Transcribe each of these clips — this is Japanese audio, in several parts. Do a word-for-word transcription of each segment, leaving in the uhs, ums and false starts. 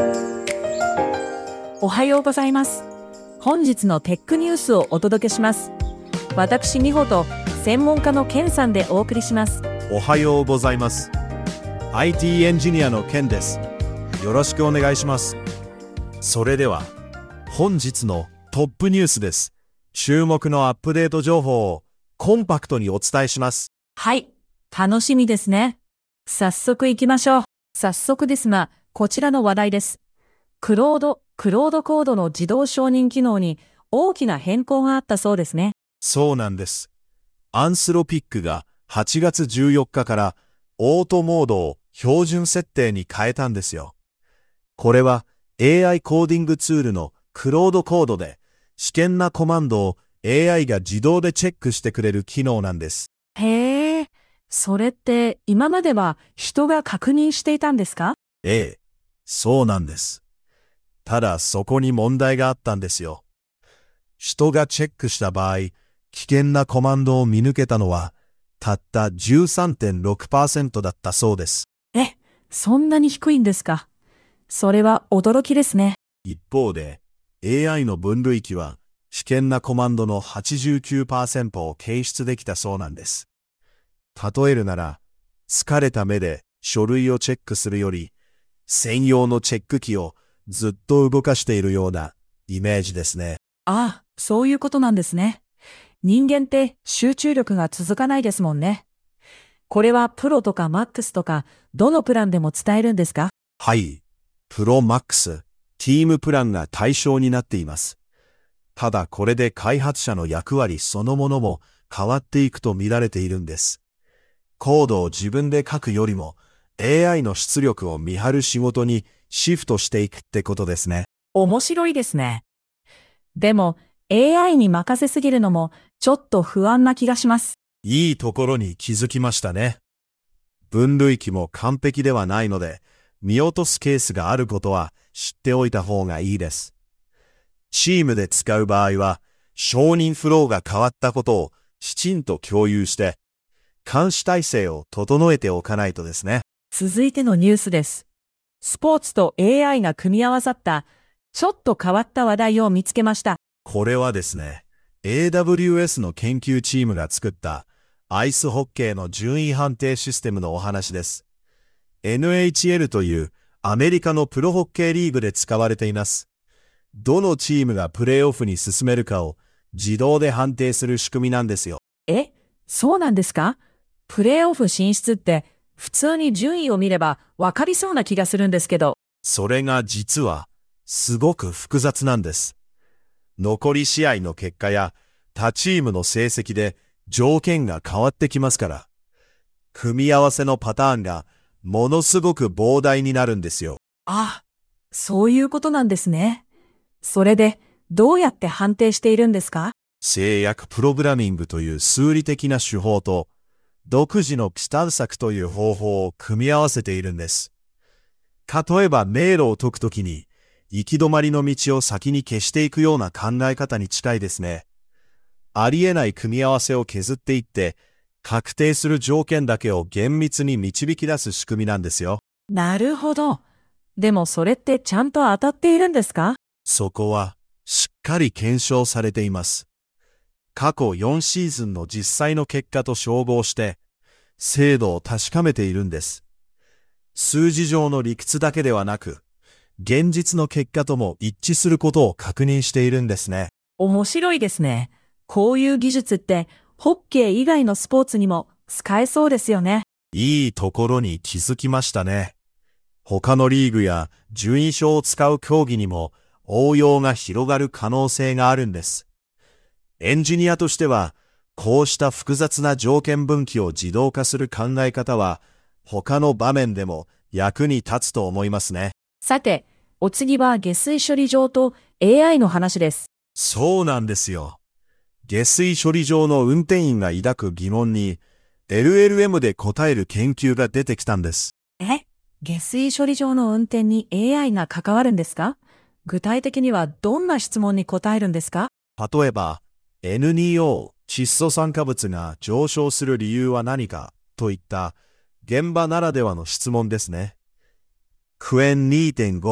おはようございます。本日のテックニュースをお届けします。私、美穂と専門家のケンさんでお送りします。 おはようございます。アイティー エンジニアのケンです。よろしくお願いします。それでは、本日のトップニュースです。注目のアップデート情報をコンパクトにお伝えします。 はい、楽しみですね。早速行きましょう。早速ですが、こちらの話題です。クロード、クロードコードの自動承認機能に大きな変更があったそうですね。 そうなんです。アンスロピックがはちがつじゅうよっかからオートモードを標準設定に変えたんですよ。これは エーアイ コーディングツールのクロードコードで試験なコマンドを エーアイ が自動でチェックしてくれる機能なんです。 へえ、それって今までは人が確認していたんですか？ ええ、そうなんです。ただそこに問題があったんですよ。人がチェックした場合、危険なコマンドを見抜けたのはたった じゅうさんてんろくパーセント だったそうです。 え、そんなに低いんですか？それは驚きですね。 一方で エーアイ の分類器は危険なコマンドの はちじゅうきゅうパーセント を検出できたそうなんです。例えるなら、疲れた目で書類をチェックするより、専用のチェック機をずっと動かしているようなイメージですね。 ああ、そういうことなんですね。人間って集中力が続かないですもんね。これはプロとかマックスとか、どのプランでも伝えるんですか？ はい。プロマックス、ティームプランが対象になっています。ただこれで開発者の役割そのものも変わっていくと見られているんです。コードを自分で書くよりも エーアイ の出力を見張る仕事にシフトしていくってことですね。 面白いですね。でも エーアイ に任せすぎるのもちょっと不安な気がします。 いいところに気づきましたね。分類器も完璧ではないので、見落とすケースがあることは知っておいた方がいいです。チームで使う場合は、承認フローが変わったことをきちんと共有して、監視体制を整えておかないとですね。 続いてのニュースです。スポーツと エーアイ が組み合わさったちょっと変わった話題を見つけました。 これはですね、エーダブリューエス の研究チームが作ったアイスホッケーの順位判定システムのお話です。エヌエイチエル というアメリカのプロホッケーリーグで使われています。どのチームがプレーオフに進めるかを自動で判定する仕組みなんですよ。 え、そうなんですか？プレーオフ進出って普通に順位を見ればわかりそうな気がするんですけど。 それが実はすごく複雑なんです。残り試合の結果や他チームの成績で条件が変わってきますから、組み合わせのパターンがものすごく膨大になるんですよ。 あ、そういうことなんですね。それでどうやって判定しているんですか？ 制約プログラミングという数理的な手法と独自の起探索という方法を組み合わせているんです。例えば迷路を解くときに行き止まりの道を先に消していくような考え方に近いですね。ありえない組み合わせを削っていって確定する条件だけを厳密に導き出す仕組みなんですよ。 なるほど。でもそれってちゃんと当たっているんですか？ そこはしっかり検証されています。過去よんシーズンの実際の結果と照合して精度を確かめているんです。数字上の理屈だけではなく、現実の結果とも一致することを確認しているんですね。 面白いですね。こういう技術ってホッケー以外のスポーツにも使えそうですよね。 いいところに気づきましたね。他のリーグや順位表を使う競技にも応用が広がる可能性があるんです。エンジニアとしては、こうした複雑な条件分岐を自動化する考え方は、他の場面でも役に立つと思いますね。 さて、お次は下水処理場と エーアイ の話です。 そうなんですよ。下水処理場の運転員が抱く疑問に エルエルエム で答える研究が出てきたんです。 え、下水処理場の運転に エーアイ が関わるんですか？具体的にはどんな質問に答えるんですか？ 例えば、エヌツーオー、窒素酸化物が上昇する理由は何かといった現場ならではの質問ですね。クエン にてんご、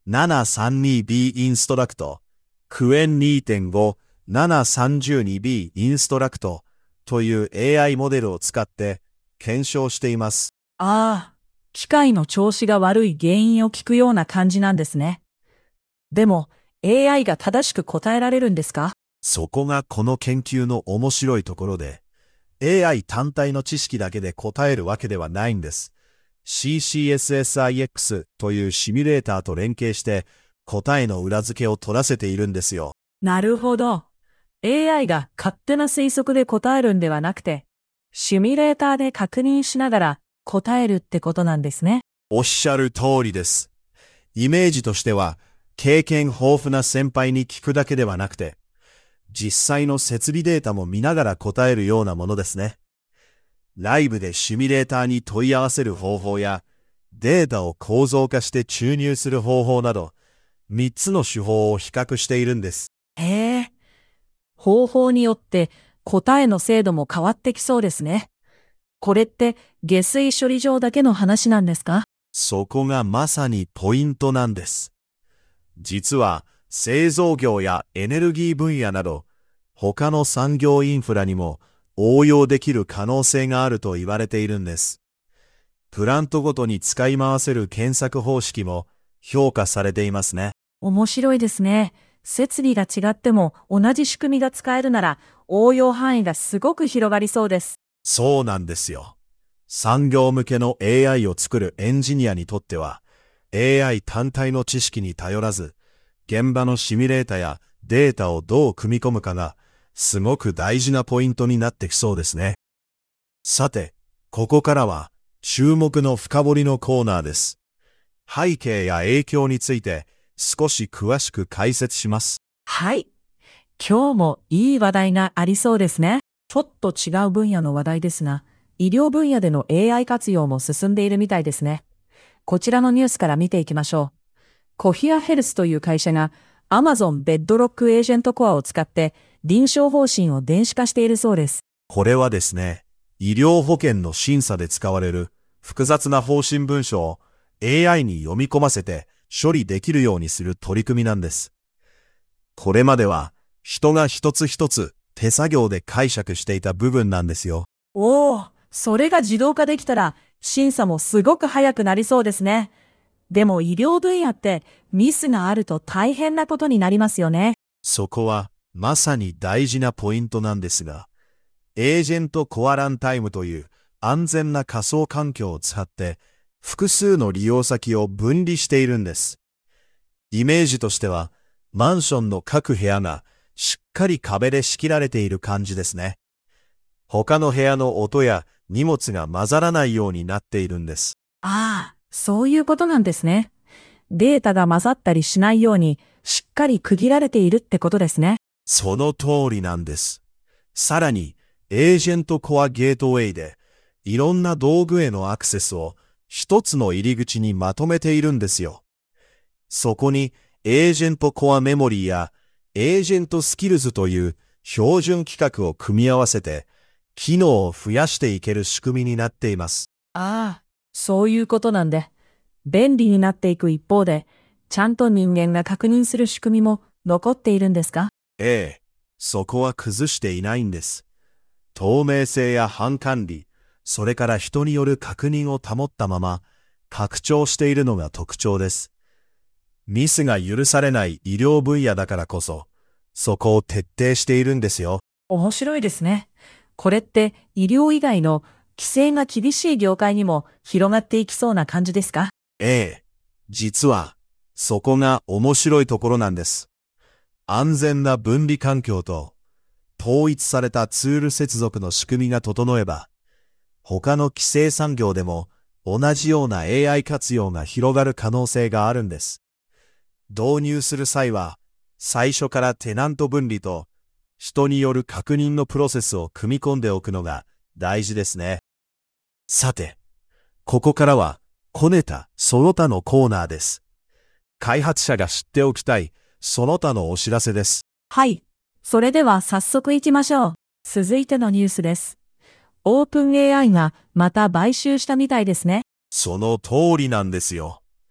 ななさんにビー インストラクト、クエン にてんご、ななさんにビー インストラクトという エーアイ モデルを使って検証しています。 ああ、機械の調子が悪い原因を聞くような感じなんですね。でも、エーアイ が正しく答えられるんですか？ そこがこの研究の面白いところで、エーアイ 単体の知識だけで答えるわけではないんです。シーシーエスエスアイエックス というシミュレーターと連携して答えの裏付けを取らせているんですよ。 なるほど。エーアイ が勝手な推測で答えるんではなくて、シミュレーターで確認しながら答えるってことなんですね。 おっしゃる通りです。イメージとしては、経験豊富な先輩に聞くだけではなくて、実際の設備データも見ながら答えるようなものですね。ライブでシミュレーターに問い合わせる方法や、データを構造化して注入する方法など、みっつの手法を比較しているんです。 へえ。方法によって答えの精度も変わってきそうですね。これって下水処理場だけの話なんですか？ そこがまさにポイントなんです。実は製造業やエネルギー分野など他の産業インフラにも応用できる可能性があると言われているんです。プラントごとに使い回せる検索方式も評価されていますね。 面白いですね。設備が違っても同じ仕組みが使えるなら応用範囲がすごく広がりそうです。 そうなんですよ。産業向けの エーアイ を作るエンジニアにとっては、エーアイ 単体の知識に頼らず、現場のシミュレータやデータをどう組み込むかが、すごく大事なポイントになってきそうですね。さて、ここからは、注目の深掘りのコーナーです。背景や影響について、少し詳しく解説します。 はい。今日もいい話題がありそうですね。ちょっと違う分野の話題ですが、医療分野での エーアイ 活用も進んでいるみたいですね。こちらのニュースから見ていきましょう。コヒアヘルスという会社が Amazon ベッドロックエージェントコアを使って臨床方針を電子化しているそうです。 これはですね、医療保険の審査で使われる複雑な方針文書を エーアイ に読み込ませて処理できるようにする取り組みなんです。これまでは人が一つ一つ手作業で解釈していた部分なんですよ。 おお、それが自動化できたら審査もすごく早くなりそうですね。でも医療分野ってミスがあると大変なことになりますよね。 そこはまさに大事なポイントなんですが、エージェントコアランタイムという安全な仮想環境を使って複数の利用先を分離しているんです。イメージとしてはマンションの各部屋がしっかり壁で仕切られている感じですね。他の部屋の音や荷物が混ざらないようになっているんです。 ああ、そういうことなんですね。データが混ざったりしないようにしっかり区切られているってことですね。 その通りなんです。さらに、エージェントコアゲートウェイで、いろんな道具へのアクセスを一つの入り口にまとめているんですよ。そこに、エージェントコアメモリーや、エージェントスキルズという標準規格を組み合わせて、機能を増やしていける仕組みになっています。 ああ、そういうことなんで、便利になっていく一方で、ちゃんと人間が確認する仕組みも残っているんですか？ ええ、そこは崩していないんです。透明性や反管理、それから人による確認を保ったまま、拡張しているのが特徴です。ミスが許されない医療分野だからこそ、そこを徹底しているんですよ。 面白いですね。これって医療以外の規制が厳しい業界にも広がっていきそうな感じですか？ ええ、実は、そこが面白いところなんです。安全な分離環境と、統一されたツール接続の仕組みが整えば、他の規制産業でも同じような エーアイ 活用が広がる可能性があるんです。導入する際は、最初からテナント分離と人による確認のプロセスを組み込んでおくのが大事ですね。さて、ここからは、こねたその他のコーナーです。開発者が知っておきたいその他のお知らせです。 はい。それでは早速行きましょう。続いてのニュースです。オープン エーアイ がまた買収したみたいですね。 その通りなんですよ。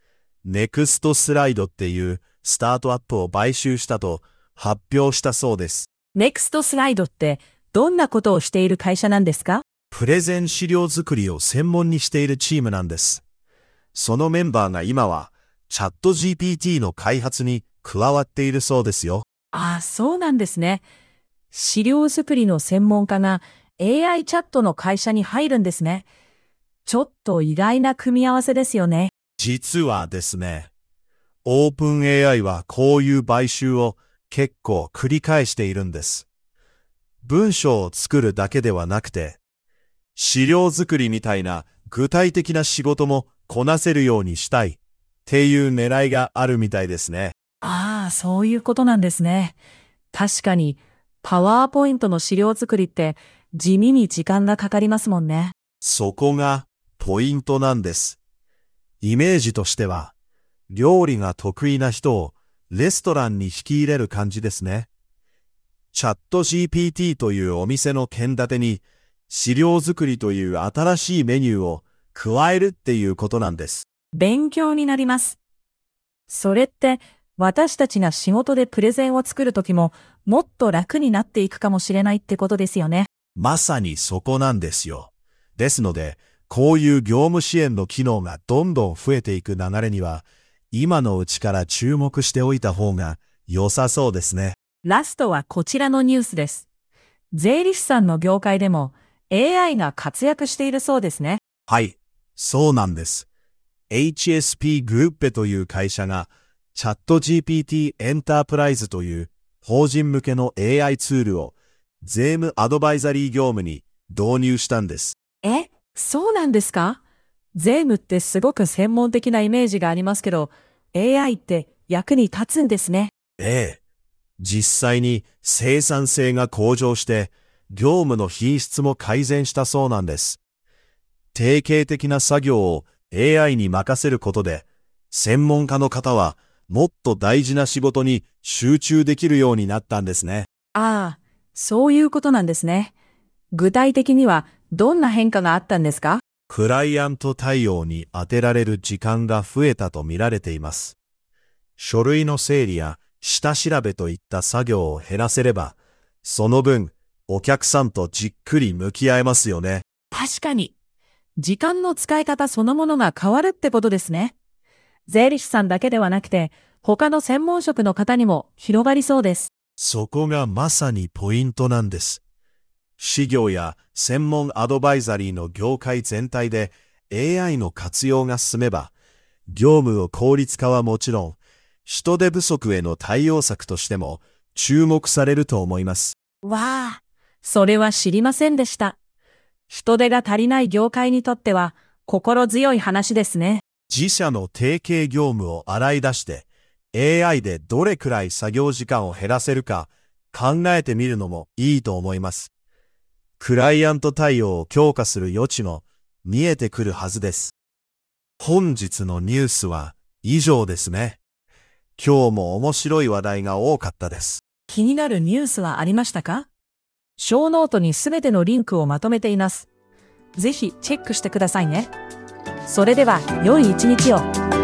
ネクストスライドっていうスタートアップを買収したと発表したそうです。 ネクストスライドってどんなことをしている会社なんですか？ プレゼン資料作りを専門にしているチームなんです。そのメンバーが今はチャット ジーピーティー の開発に加わっているそうですよ。 ああ、そうなんですね。資料作りの専門家が エーアイ チャットの会社に入るんですね。ちょっと意外な組み合わせですよね。 実はですね、オープン エーアイ はこういう買収を結構繰り返しているんです。文章を作るだけではなくて、資料作りみたいな具体的な仕事もこなせるようにしたいっていう狙いがあるみたいですね。 ああ、そういうことなんですね。確かに、パワーポイントの資料作りって地味に時間がかかりますもんね。 そこがポイントなんです。イメージとしては、料理が得意な人をレストランに引き入れる感じですね。チャット ジーピーティー というお店の献立に資料作りという新しいメニューを加えるっていうことなんです。 勉強になります。それって私たちが仕事でプレゼンを作るときももっと楽になっていくかもしれないってことですよね。 まさにそこなんですよ。ですので、こういう業務支援の機能がどんどん増えていく流れには、今のうちから注目しておいた方が良さそうですね。 ラストはこちらのニュースです。税理士さんの業界でも エーアイ が活躍しているそうですね。 はい、そうなんです。エイチエスピー グループという会社が、チャット ジーピーティー エンタープライズという法人向けの エーアイ ツールを税務アドバイザリー業務に導入したんです。 え、そうなんですか？税務ってすごく専門的なイメージがありますけど、エーアイ って役に立つんですね。 ええ。実際に生産性が向上して、業務の品質も改善したそうなんです。定型的な作業を エーアイ に任せることで、専門家の方はもっと大事な仕事に集中できるようになったんですね。 ああ、そういうことなんですね。具体的にはどんな変化があったんですか？ クライアント対応に当てられる時間が増えたと見られています。書類の整理や下調べといった作業を減らせれば、その分、お客さんとじっくり向き合えますよね。 確かに。時間の使い方そのものが変わるってことですね。税理士さんだけではなくて、他の専門職の方にも広がりそうです。 そこがまさにポイントなんです。事業や専門アドバイザリーの業界全体で エーアイ の活用が進めば、業務の効率化はもちろん、人手不足への対応策としても注目されると思います。 わあ、それは知りませんでした。人手が足りない業界にとっては心強い話ですね。 自社の定型業務を洗い出して、エーアイ でどれくらい作業時間を減らせるか考えてみるのもいいと思います。クライアント対応を強化する余地も見えてくるはずです。本日のニュースは以上ですね。今日も面白い話題が多かったです。 気になるニュースはありましたか？小ノートにすべてのリンクをまとめています。ぜひチェックしてくださいね。それでは良い一日を。